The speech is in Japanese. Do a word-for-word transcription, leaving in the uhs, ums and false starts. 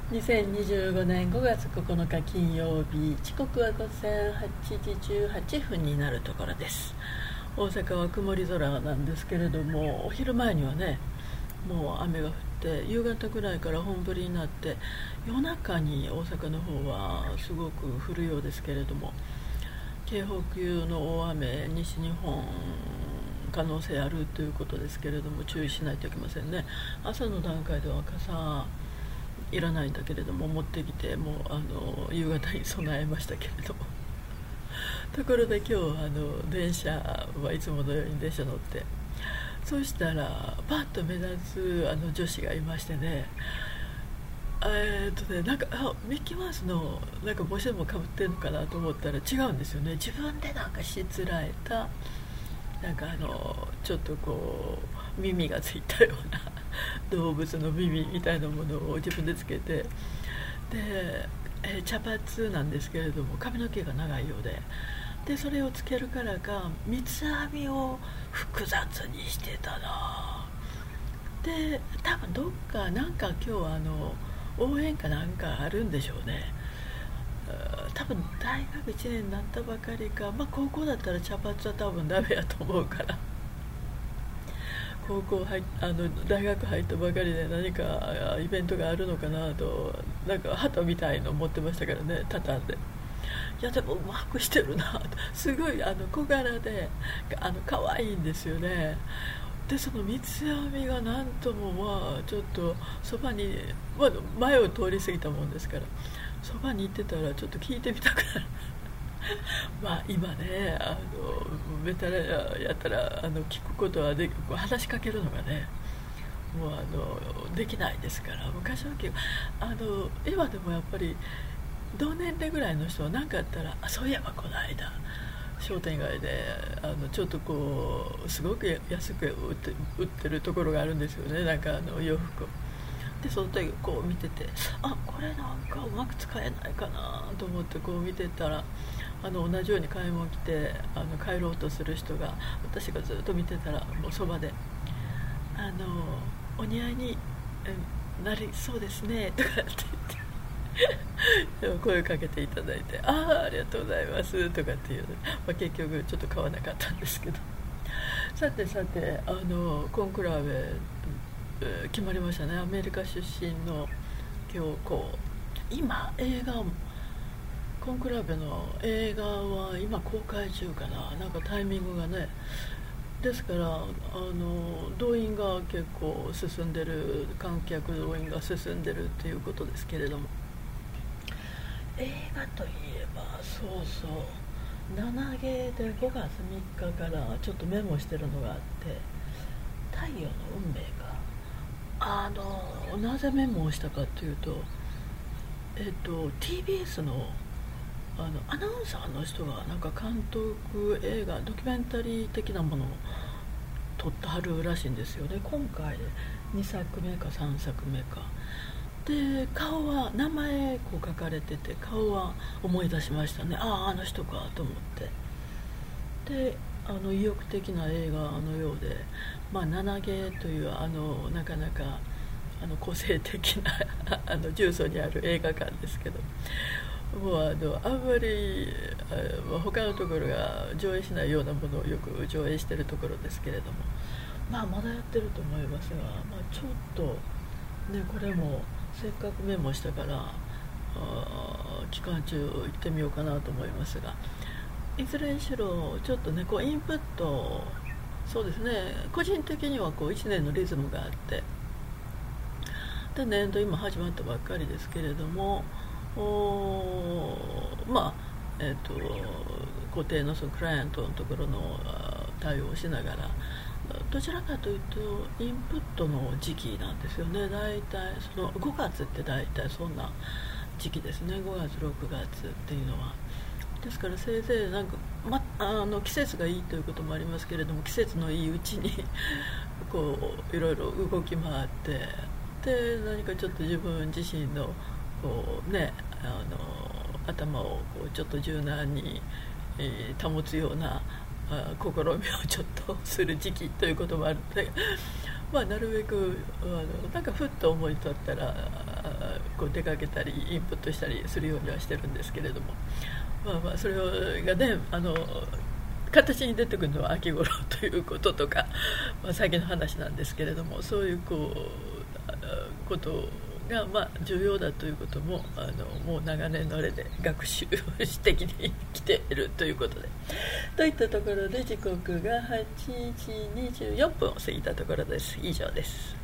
にせんにじゅうごねんごがつここのか金曜日、時刻は午前はちじじゅうはっぷんになるところです。大阪は曇り空なんですけれども、お昼前にはねもう雨が降って、夕方ぐらいから本降りになって、夜中に大阪の方はすごく降るようですけれども、警報級の大雨、西日本可能性あるということですけれども、注意しないといけませんね。朝の段階では傘いらないんだけれども持ってきて、もうあの夕方に備えましたけれどもところで今日あの電車はいつものように電車乗って、そうしたらパッと目立つあの女子がいましてね、えーっとねなんかあミッキーマウスのなんか帽子でもかぶってるのかなと思ったら違うんですよね。自分でなんかしつらえた、なんかあのちょっとこう耳がついたような動物の耳みたいなものを自分でつけて、で、えー、茶髪なんですけれども髪の毛が長いようで、でそれをつけるからか三つ編みを複雑にしてたな。で多分どっかなんか今日あの応援かなんかあるんでしょうね。多分大学いちねんになったばかりか、まあ、高校だったら茶髪は多分ダメやと思うから高校入あの大学入ったばかりで何かイベントがあるのかなと、なんか旗みたいの持ってましたからね、畳んで。いやでもうまくしてるな、すごいあの小柄であの可愛いんですよね。でその三つ編みがなんとも、まあちょっとそばに、まあ、前を通り過ぎたもんですから、そばに行ってたらちょっと聞いてみたくなるまあ今ねあのベテランやったらあの聞くことはでき、話しかけるのがねもうあのできないですから。昔は結構あの今でもやっぱり同年齢ぐらいの人は何かあったら、あそういえばこの間商店街であのちょっとこうすごく安く売って、売ってるところがあるんですよね、なんかあの洋服で。その時こう見てて、あこれなんかうまく使えないかなと思ってこう見てたら、あの同じように買い物来てあの帰ろうとする人が、私がずっと見てたらもうそばであのお似合いになりそうですねとかって言って声をかけていただいて、ああありがとうございますとかっていうの、まあ、結局ちょっと買わなかったんですけど。さてさてあのコンクラーベ、えー、決まりましたね。アメリカ出身の教皇、今映画コンクラーベの映画は今公開中かな、なんかタイミングがね。ですからあの動員が結構進んでる、観客動員が進んでるっていうことですけれども、映画といえばそうそう、ななゲーでごがつみっかからちょっとメモしてるのがあって、太陽の運命があのなぜメモをしたかというと、えっと ティービーエス のあのアナウンサーの人がなんか監督映画ドキュメンタリー的なものを撮ってはるらしいんですよね。今回にさくめかさんさくめかで、顔は名前こう書かれてて、顔は思い出しましたね。あああの人かと思って。であの意欲的な映画のようで、まあななゲーというあのなかなかあの個性的なあの重曹にある映画館ですけど、もうあのあんまりあ他のところが上映しないようなものをよく上映しているところですけれども、まあまだやってると思いますが、まあ、ちょっとねこれもせっかくメモしたから期間中行ってみようかなと思いますが、いずれにしろちょっとねこうインプット、そうですね、個人的にはこういちねんのリズムがあって、で年度今始まったばっかりですけれども、おまあえー、と固定のそのクライアントのところの対応をしながら、どちらかというとインプットの時期なんですよね。だいたいそのごがつってだいたいそんな時期ですね、ごがつろくがつっていうのは。ですからせいぜいなんか、ま、あの季節がいいということもありますけれども、季節のいいうちにこういろいろ動き回って、で何かちょっと自分自身のこう、ね、あの頭をこうちょっと柔軟に、えー、保つようなあ試みをちょっとする時期ということもあるので、まあ、なるべくあのなんかふっと思い立ったらここう出かけたりインプットしたりするようにはしてるんですけれども、まあまあそれがねあの形に出てくるのは秋頃ということとか、まあ、先の話なんですけれども、そういうこうことがまあ重要だということもあのもう長年のあれで学習してきてきているということで、といったところで時刻がはちじにじゅうよんぷんを過ぎたところです。以上です。